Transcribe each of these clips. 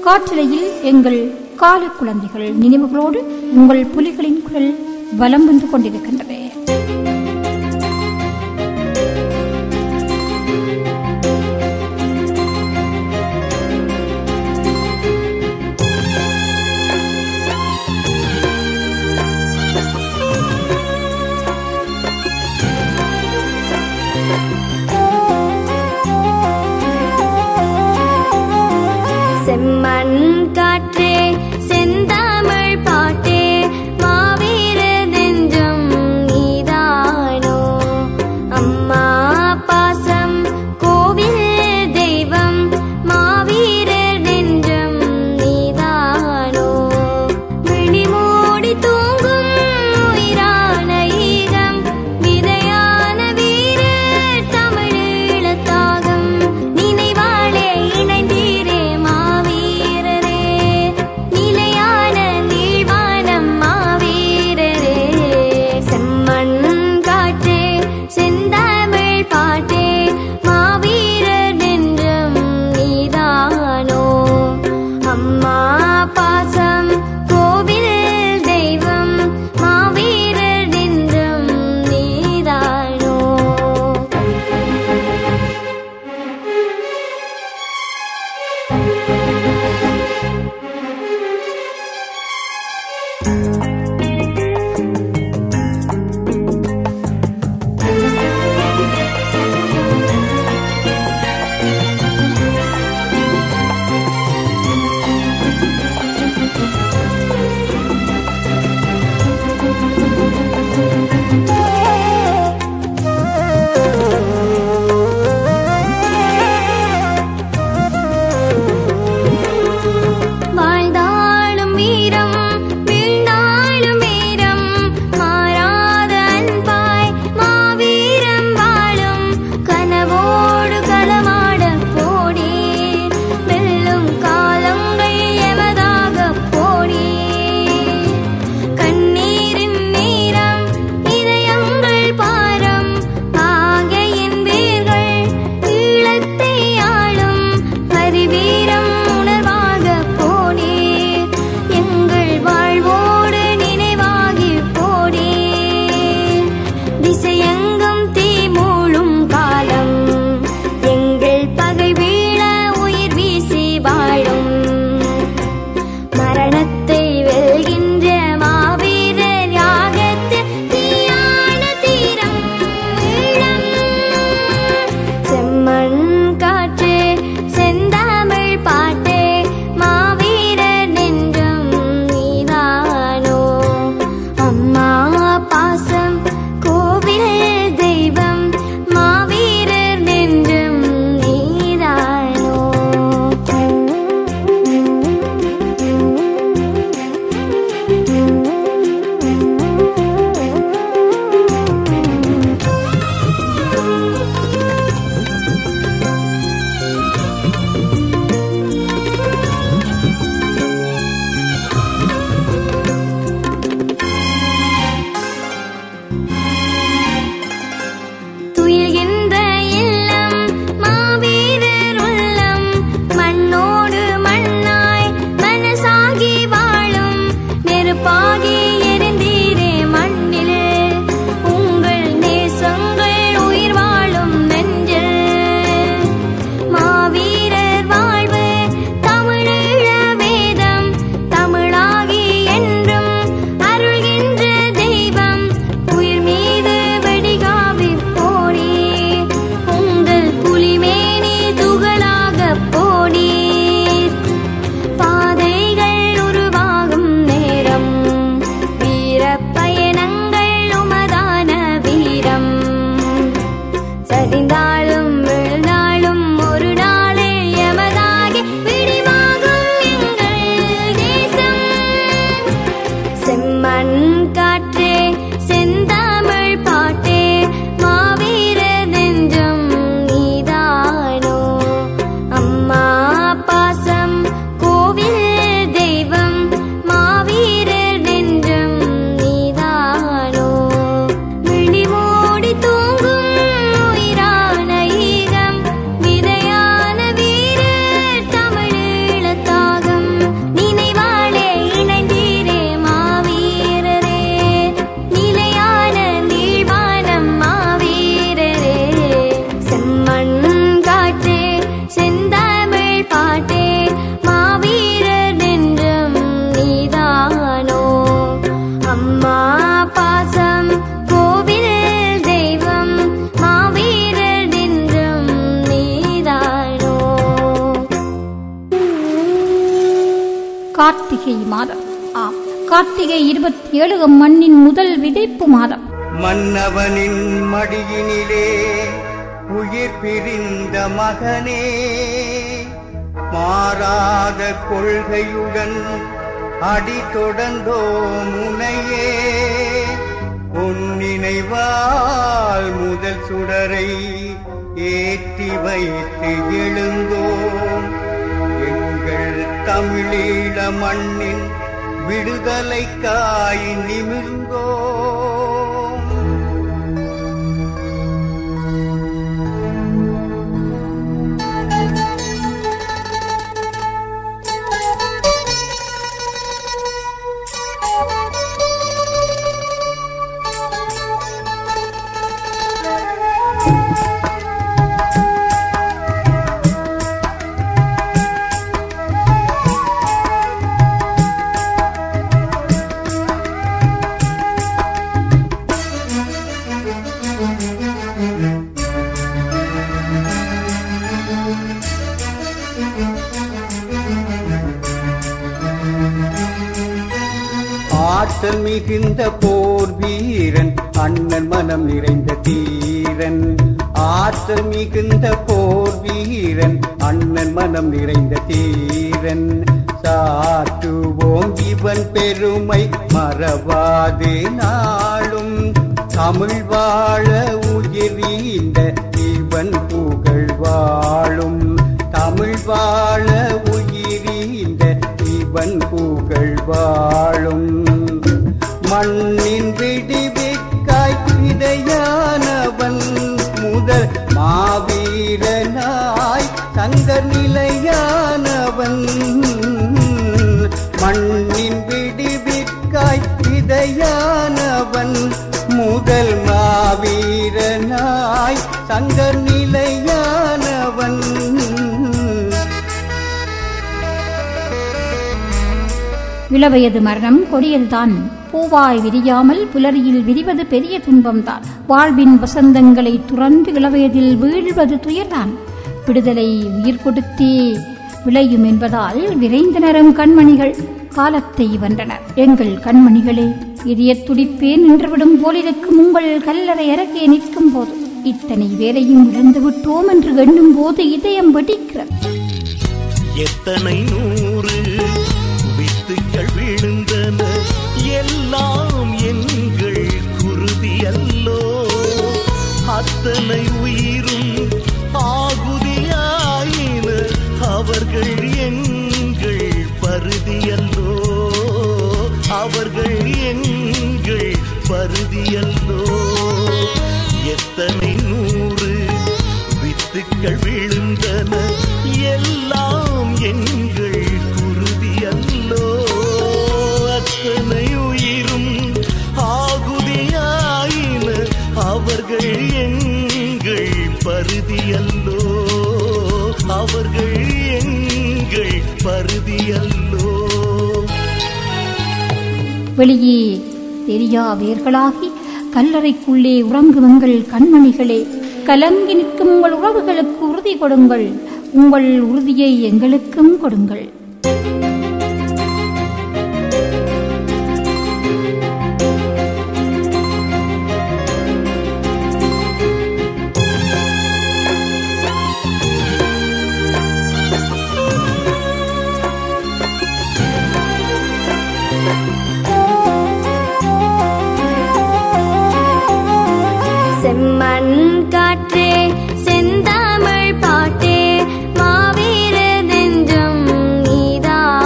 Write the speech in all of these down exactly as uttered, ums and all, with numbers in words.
காற்றலையில் எங்கள் கால குழந்தைகள் நினைவுகளோடு உங்கள் புலிகளின் குரல் வலம் வந்து கொண்டிருக்கின்றது. செம்மண் காற்றே செந்தமிழ் பாட்டே மாவீர நெஞ்சம் நீதானோ, அம்மா பாசம் கோவில் தெய்வம் மாவீர நெஞ்சம் நீதானோ, விழிமூடி தூங்கும் உயிரான ஈகம் விதையான வீர தமிழீழத்தாகம் நினைவாளே இணைந்தீரே மாவீரரே. கார்த்திகை மாதம். ஆம், கார்த்திகை இருபத்தி ஏழு மண்ணின் முதல் விதைப்பு மாதம். மன்னவனின் மடியினிலே உயிர் பிரிந்த மகனே, மாறாத கொள்கையுடன் அடி தொடர்ந்தோ முனையே, உன் நினைவால் முதல் சுடரை ஏற்றி வைத்து எழுந்தோம். எங்கள் தமிழீழ மண்ணின் விடுதலைக்காய் நிமிர்ந்தோம். ஆற்றல் மிகுந்த போர் வீரன், அண்ணன் மனம் நிறைந்த தீரன். ஆற்றல் மிகுந்த போர் வீரன், அண்ணன் மனம் நிறைந்த தீரன். சாற்றுவோம் இவன் பெருமை மறவாது நாளும். தமிழ் வாழ உயிரீந்த இவன் புகழ் வாழும். தமிழ் வாழ உயிரீந்த இவன் புகழ் வாழும். மண்ணின் விடிவிற்காய் விதையானவன், முதல் மாவீரனாய் தங்க நிலையானவன். மண்ணின் விடிவிற்காய் விதையானவன், முதல் மாவீரனாய் தங்க நிலையானவன். இளவயது மரணம் கொடியதுதான், பூவாய் விரியாமல் புலரியில் விரிவது பெரிய துன்பம்தான். வாழ்வின் வசந்தங்களை துறந்து இளவயதில் வீழ்வது துயர்தான். விடுதலை உயிர் கொடுத்தே விளையும் என்பதால் விரைந்தனரும் கண்மணிகள் காலத்தை வென்றனர். எங்கள் கண்மணிகளே, இதய துடிப்பே நின்றுவிடும் போலிருக்கும் உங்கள் கல்லறை அருகே நிற்கும் போது, இத்தனை வேலையும் இழந்து விட்டோம் என்று எண்ணும் போது இதயம் வெடிக்கிறது. எத்தனை நூறு வித்துக்கள் விழுந்தன, எல்லாம் எங்கள் குருதி அல்லோ. அத்தனை உயிரும் ஆகுதியாயின, அவர்கள் எங்கள் பருதியல்லோ. அவர்கள் எங்கள் பருதியல்லோ. எத்தனை நூறு வித்துக்கள் விழுந்தன, எல்லாம் எங்கள் குருதியல்லோ. அத்தனை உயிரும் ஆகுதியாயின, அவர்கள் எங்கள் பருதியல்லோ. அவர்கள் எங்கள் பருதியல்லோ. வெளியே தெரியா வேர்களாகி கல்லறைக்குள்ளே உறங்கும் எங்கள் கண்மணிகளே, கலங்கி நிற்கும் உங்கள் உறவுகளுக்கு உறுதி கொடுங்கள். உங்கள் உறுதியை எங்களுக்கும் கொடுங்கள். செம்மண் காற்றே, செந்தமிழ் பாட்டே, மாவீர நெஞ்சம் நீதான்.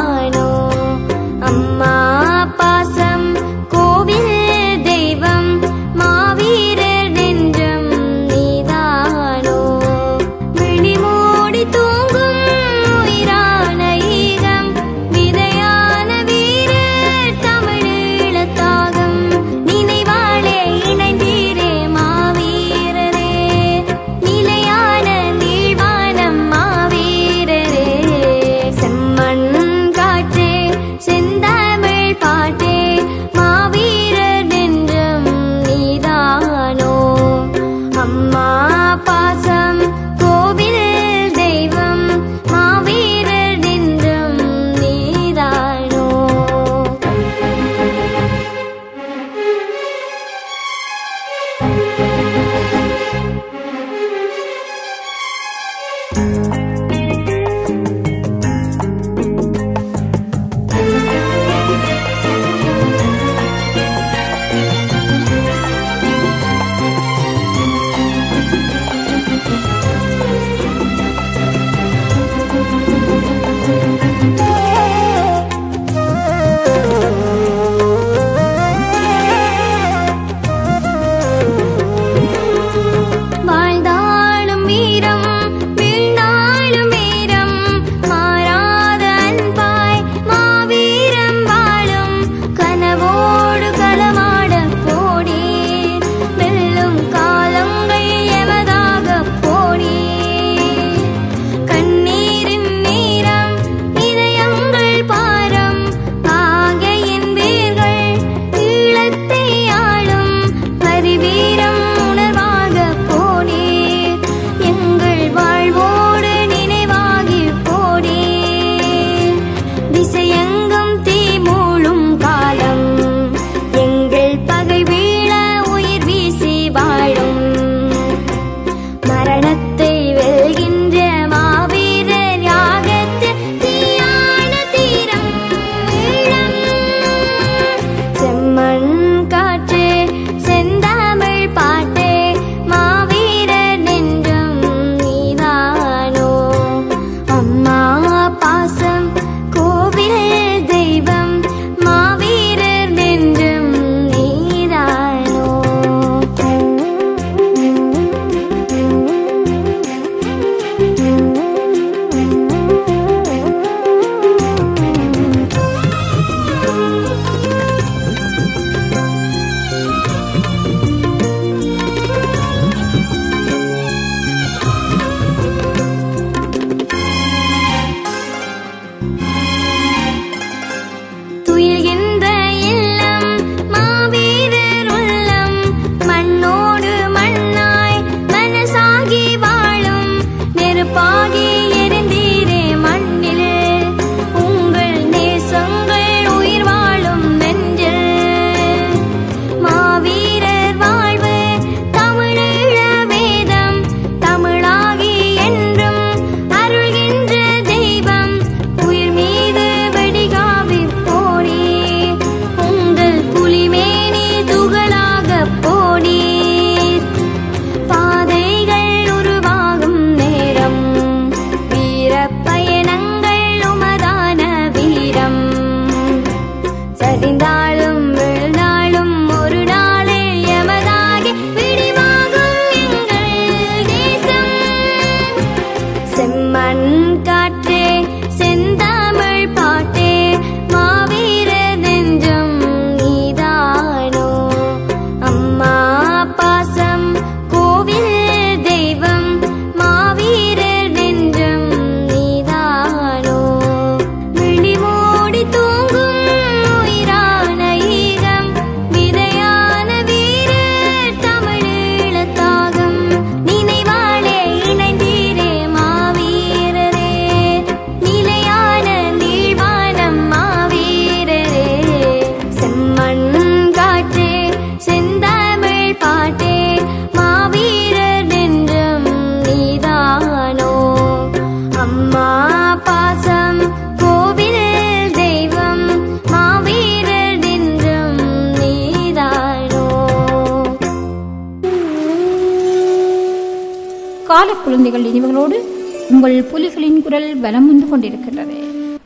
குழந்தைகள் நினைவுகளோடு உங்கள் புலிகளின் குரல் பலம் வந்து கொண்டிருக்கின்றது.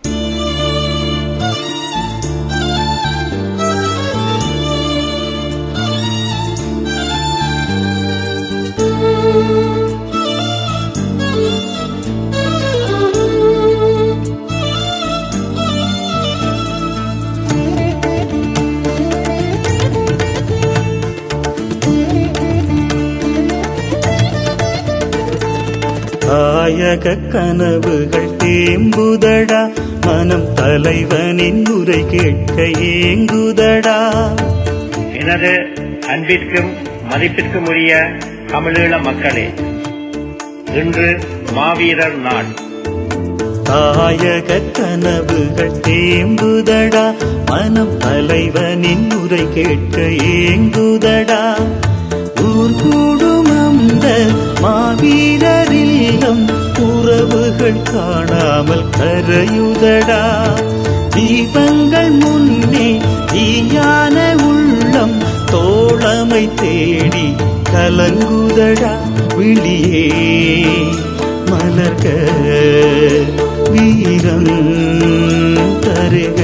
தாயக கனவுகள் தேம்புதடா, மனம் தலைவனின் உரை கேட்க ஏங்குதடா. எனது அன்பிற்கும் மதிப்பிற்கும் உரிய தமிழீழ மக்களே, இன்று மாவீரர் நாள். தாயக கனவுகள் தேம்புதடா, மனம் தலைவனின் உரை கேட்க ஏங்குதடா. ஊர் கூடும் அந்த மாவீரரில்லம் உறவுகள் காணாமல் கரையுதடா. தீபங்கள் முன்னே தீயான உள்ளம் தோழமை தேடி கலங்குதடா. விழியே மலர்க வீரம் தருக.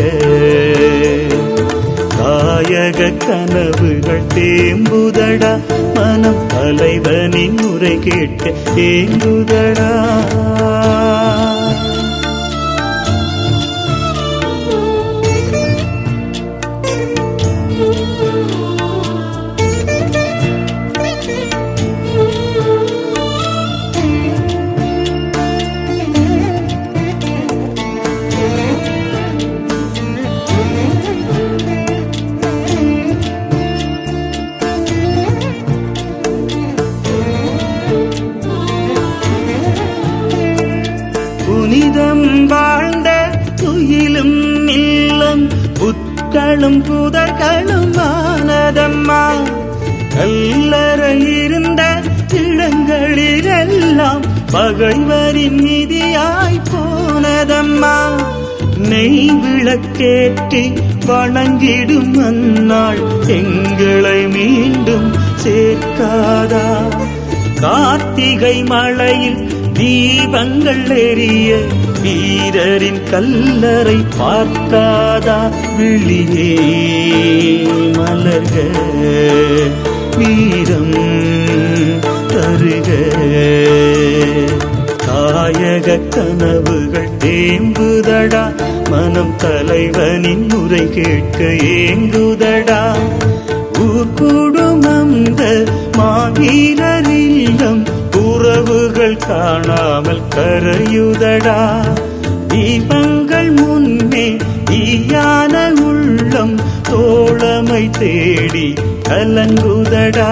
தாயக கனவுகள் தேம்புதடா, மனம் தலைவனின் உரை கேட்க ஏங்குதடா. புனிதம் வாழ்ந்த துயிலும் இல்லம் புட்களும் புதர்களும் ஆனதம்மா. கல்லறை இருந்த இடங்களிலெல்லாம் பகைவரின் நிதியாய் போனதம்மா. நெய் விளக்கேற்றி வணங்கிடும் அந்நாள் எங்களை மீண்டும் சேர்க்காதா. கார்த்திகை மழையில் தீபங்கள் எரிய வீரரின் கல்லறை பார்க்காதா. விழியே மலர்க வீரம் தருக. தாயக கனவுகள் தேம்புதடா, மனம் தலைவனின் உரை கேட்க ஏங்குதடா. ஊர் கூடும் அந்த மாவீரரில்லம் உறவுகள் காணாமல் கரையுதடா. தீபங்கள் முன்னே தீயான உள்ளம் தோழமை தேடி கலங்குதடா.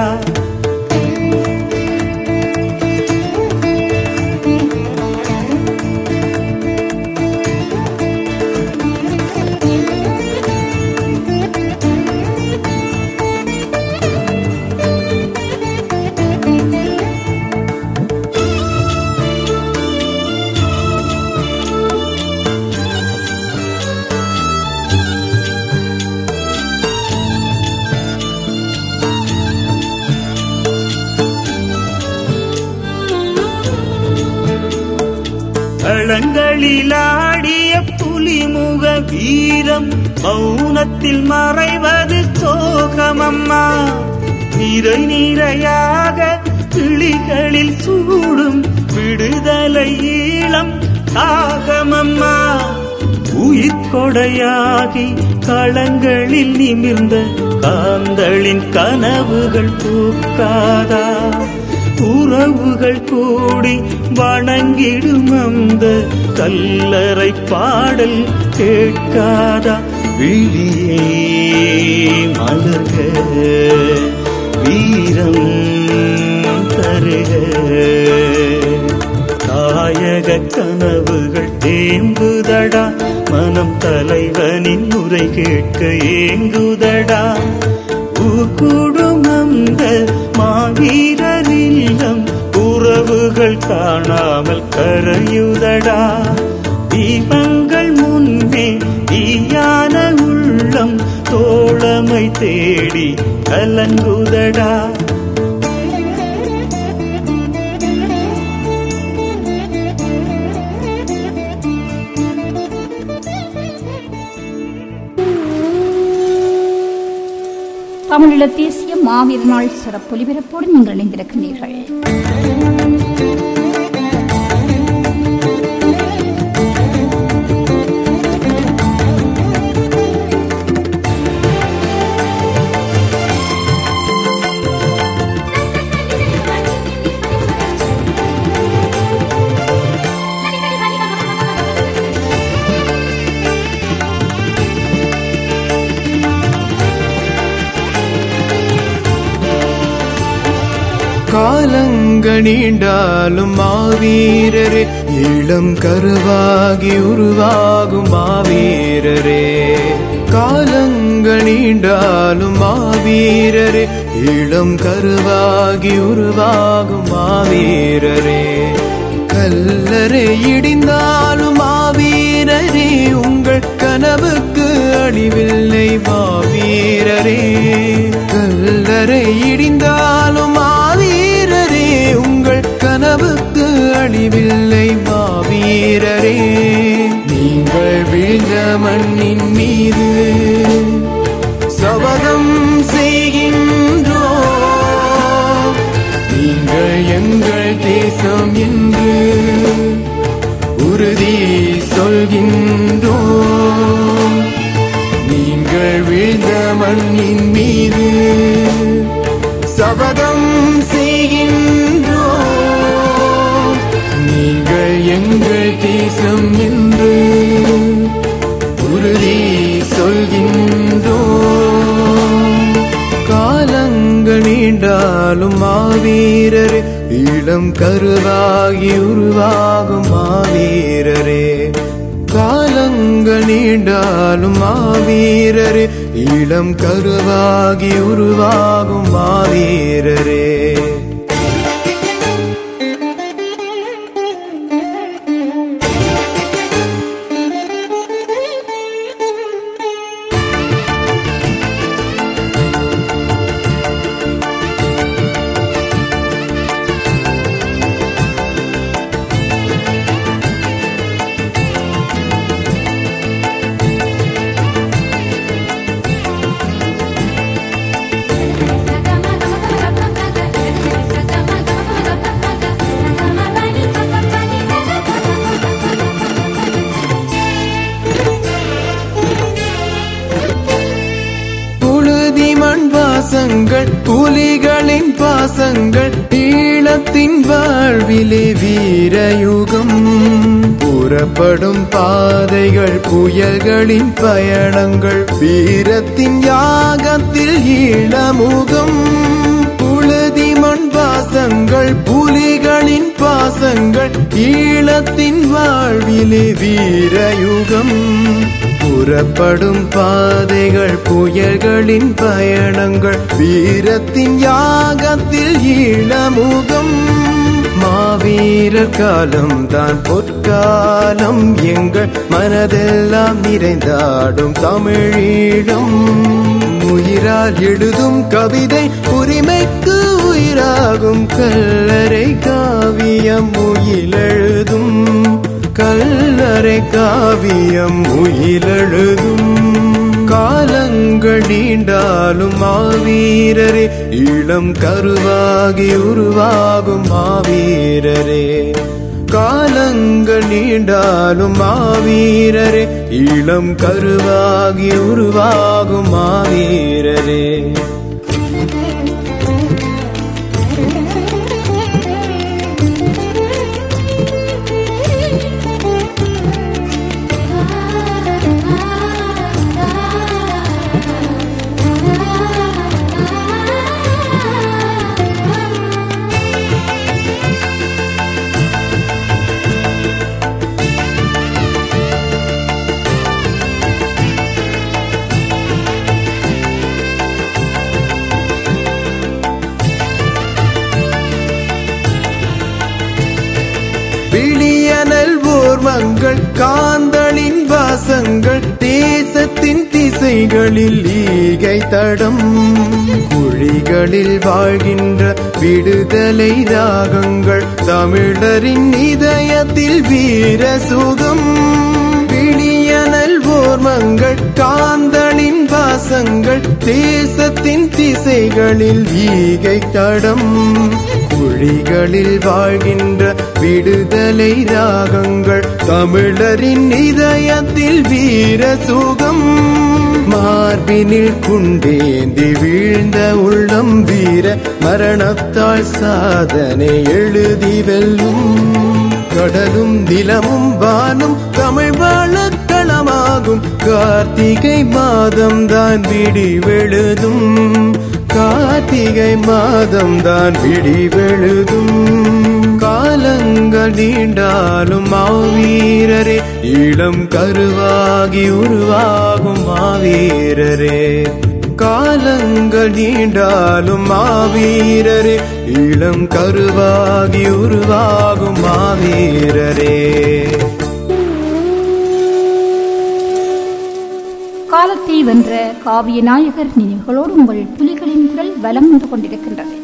களங்களிலாடிய புலிமுக வீரம் மௌனத்தில் மறைவது சோகமம்மா. நிறை நிறையாக கிளிகளில் சூடும் விடுதலை ஈழம் தாகமம்மா. உயிர் கொடையாகி களங்களில் நிமிர்ந்த காந்தளின் கனவுகள் பூக்காதா. உறவுகள் கூடி வணங்கிடும் அந்த கல்லறை பாடல் கேட்காதா. விழியே மலர்க வீரம் தருக. தாயக கனவுகள் தேம்புதடா, மனம் தலைவனின் உரை கேட்க ஏங்குதடா. ஊர் கூடும் அந்த மாவீரரில்லம் உறவுகள் காணாமல் கரையுதடா. தீபங்கள் முன்னே தீயான உள்ளம் தோழமை தேடி கலங்குதடா. தமிழீழ தேசிய மாவீர நாள் சிறப்பு ஒலிபரப்போடு நீங்கள் இணைந்திருக்கிறீர்கள். காலங்கள் நீண்டாலும் மாவீரரே, இளம் கருவாகி உருவாகும் மாவீரரே. காலங்கள் நீண்டாலும் மாவீரரே, இளம் கருவாகி உருவாகும் மாவீரரே. கல்லறை இடிந்தாலும் மாவீரரே, உங்கள் கனவுக்கு அழிவில்லை மாவீரரே. கல்லறை இடிந்தாலும் மாவீரரே, உங்கள் கனவுக்கு அழிவில்லை மாவீரரே. நீங்கள் வீழ்ந்த மண்ணின் மீது சபதம் செய்கின்றோம், நீங்கள் எங்கள் தேசம் என்று உறுதி சொல்கின்றோம். நீங்கள் வீழ்ந்த மண்ணின் மீது சபதம் செய்கின்றோம், நீங்கள் எங்கள் தேசம் என்று உறுதி சொல்கின்றோம். காலங்கள் நீண்டாலும் மாவீரரே, இளம் கருவாகி உருவாகும் மாவீரரே. காலங்கள் நீண்டாலும் மாவீரரே, இளம் கருவாகி உருவாகும் மாவீரரே. புலிகளின் பாசங்கள் ஈழத்தின் வாழ்விலே வீரயுகம். புறப்படும் பாதைகள் புயல்களின் பயணங்கள், வீரத்தின் யாகத்தில் ஈழமுகம். புழுதி மண் பாசங்கள் புலிகளின் பாசங்கள் ஈழத்தின் வாழ்விலே வீரயுகம். புறப்படும் பாதைகள் புயல்களின் பயணங்கள், வீரத்தின் யாகத்தில் ஈழமுகம். மாவீரர் காலம் தான் பொற்காலம், எங்கள் மனதெல்லாம் நிறைந்தாடும் தமிழீழம். உயிரால் எழுதும் கவிதை உரிமைக்கு உயிராகும், கல்லறை காவியம் உயிலெழுதும். கல்லறை காவியம் உயிலெழுதும். காலங்கள் நீண்டாலும் மாவீரரே, இளம் கருவாகி உருவாகும் மாவீரரே. காலங்கள் நீண்டாலும் மாவீரரே, இளம் கருவாகி உருவாகும் மாவீரரே. மங்கள் காந்தளின் வாசங்கள், தேசத்தின் திசைகளில் ஈகை தடம். குழிகளில் வாழ்கின்ற விடுதலை ராகங்கள், தமிழரின் இதயத்தில் வீர சுகம். விழியனல் ஓர் கர்மங்கள் காந்தளின் வாசங்கள் தேசத்தின் திசைகளில் ஈகை தடம் குழிகளில் வாழ்கின்ற விடுதலை ராகங்கள் தமிழரின் இதயத்தில் வீர சுகம் மார்பினில் குண்டேந்தி வீழ்ந்த உள்ளம் வீர மரணத்தால் சாதனை எழுதி வெல்லும் கடலும் நிலமும் வானும் தமிழ் வாழக்களமாகும் கார்த்திகை மாதம் தான் விடிவெழுதும் கார்த்திகை மாதம் தான் விடிவெழுதும் காலங்கள் நீண்டாலும் மாவீரரே இளம் கருவாகி உருவாகும் மாவீரரே காலங்கள் நீண்டாலும் மாவீரரே இளம் கருவாகி உருவாகும் மாவீரரே. காலத்தை வென்ற காவிய நாயகர் நினைவுகளோடு உங்கள் புலிகளின் குரல் வலம் வந்து கொண்டிருக்கின்றது.